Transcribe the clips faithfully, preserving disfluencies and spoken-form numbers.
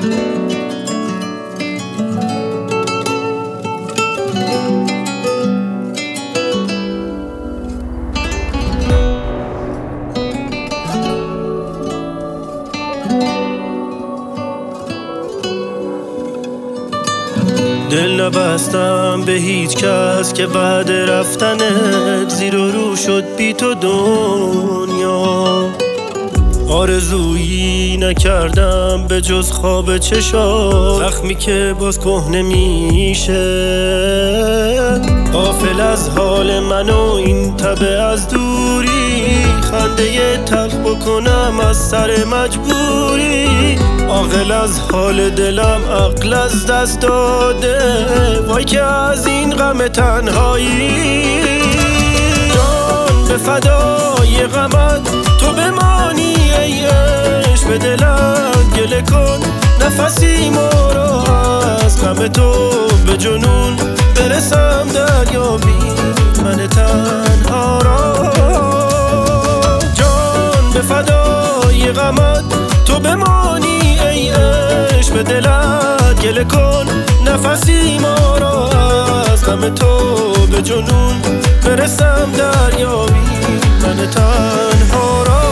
دل نبستم به هیچ کس که بعد رفتنت زیر و رو شد بی تو دنیا. آرزویی نکردم به جز خواب چشات، زخمی که باز کهنه میشه. غافل از حال من و این تبه از دوری، خنده تلخ بکنم از سر مجبوری. عاقل از حال دلم عقل از دست داده، وای که از این غم تنهایی. جان به فدای غمت تو بمانی ای عشق، به دلت گله کن نفسی ما را از غم تو به جنون برسم دریابی من تنها را. جان به فدای غمت تو بمانی ای عشق، به دلت گله کن نفسی ما را از غم تو به جنون برسم دریابی من تنها را.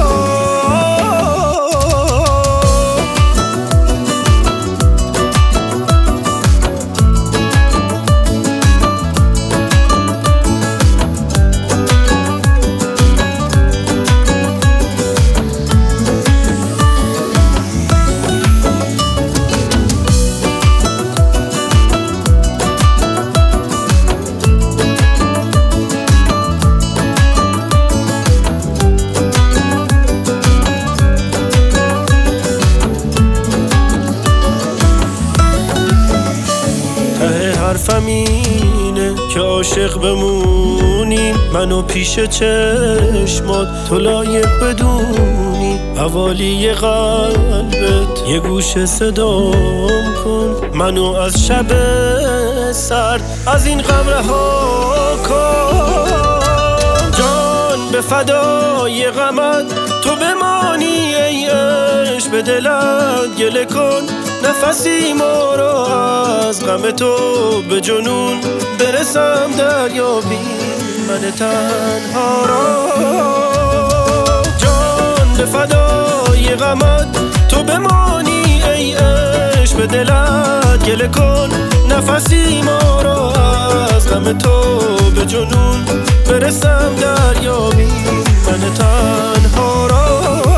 حرفم اینه که عاشق بمونیم، منو پیش چشمات تو لایق بدونی. حوالی قلبت یه گوشه صدام کن، منو از شب سرد از این غم رها کن. جان به فدای غمت تو بمانی ای عشق، به دلت گله کن نفسی ما را از غم تو به جنون برسم دریابی من تنها را. جان به فدای غمت تو بمانی ای عشق، به دلت گله کن نفسی ما را از غم تو به جنون برسم دریابی من تنها را.